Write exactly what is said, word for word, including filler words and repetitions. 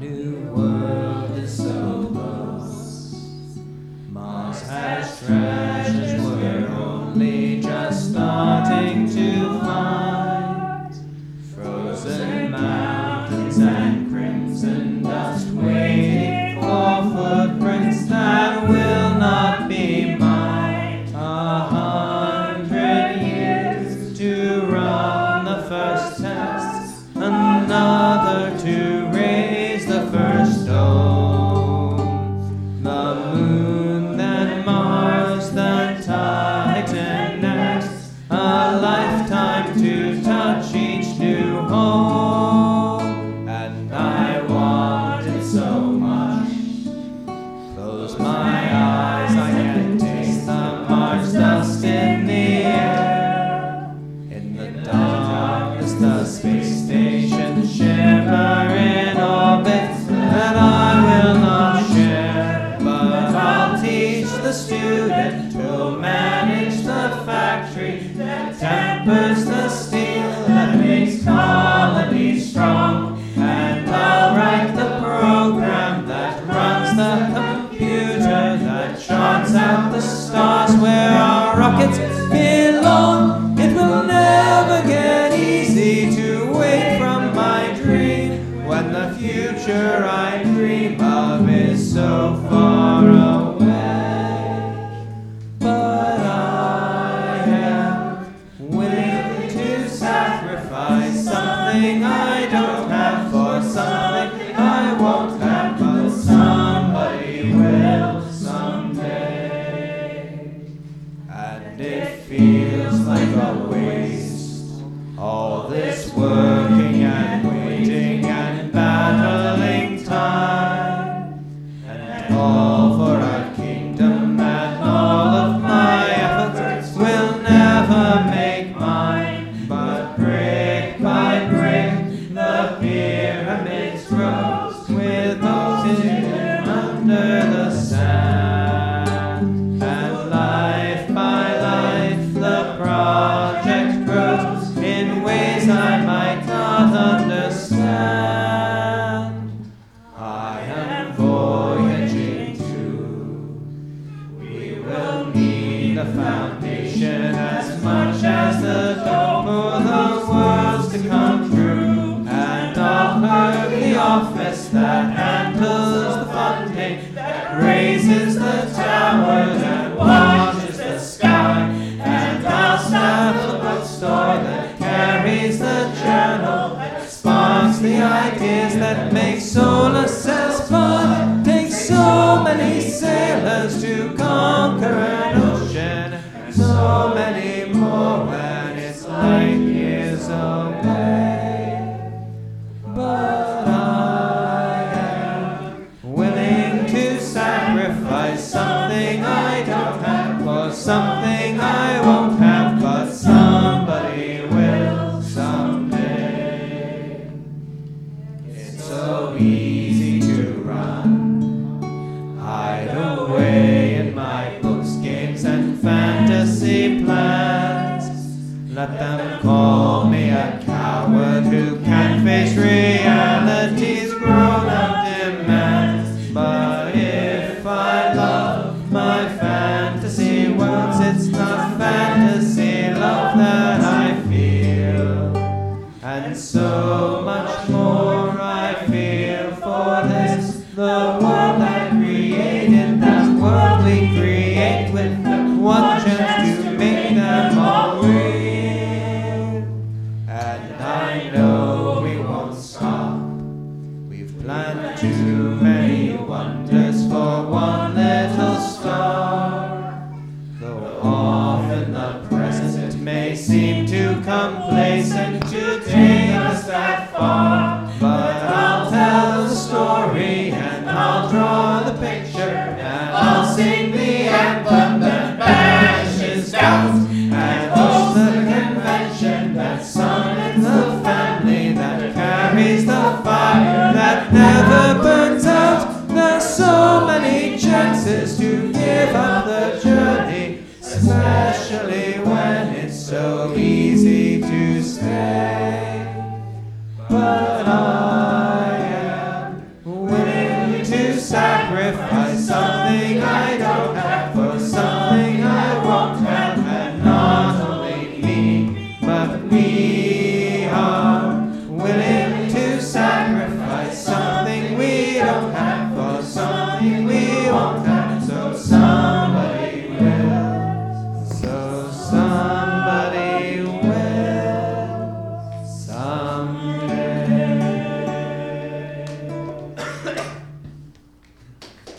new world is so close. Mars has treasures we're only just starting to find. Frozen mountains and crimson dust waiting for footprints that will not be mine. A hundred years to run the first test, another to raise the first stone. The moon, then Mars, then Titan next, a lifetime to touch each new home. And I want it so much. Close my eyes, I can taste the Mars dust in the air. In the darkness, the space station shimmer in orbits that I will not share. But I'll teach the student who'll manage the factory that tempers the steel that makes colonies strong. And I'll write the program that runs the computer that charts out the stars where our rockets belong. It will never get easy to wake from my dream when the future I dream of is so far away. But I am willing to sacrifice something I don't have for something I won't have, but somebody will someday. And it feels like a waste, all this working and waiting and battling time, and all for a kingdom that all of my efforts will never make mine. But brick by brick the pyramids rose with those hidden under the sand, and life by life the project grows in ways I might not understand. I am voyaging too. We will need a foundation as much as the door for the worlds to come through. And I'll clerk the office that handles the funding, that raises the towers and watches the sky. And I'll staff the bookstore that carries the journal that sparks the ideas that make solar cells fun. Takes so many sailors to conquer an ocean, and so many more when it's light years away. But I am willing to sacrifice something I don't have for something I won't have, but somebody will someday. It's so easy to run, hide away in my books, games, and fantasy plans. Let them call me a coward who can't face reality's grown-up demands. But if I love my fantasy worlds, it's not fantasy love that I feel, and so much more I feel for this, the world I created, that world we create with one chance to make them all real. And I know we won't stop. We've planned too many wonders for one little star. Though often the present may seem too complacent to take us that far. But I'll tell the story and I'll draw the picture and I'll sing the anthem that banishes doubt, and host the convention that's sung in the family that carries the fire that never burns out. There's so many chances to give up the journey, especially when it's so easy to stay. But I am sacrifice.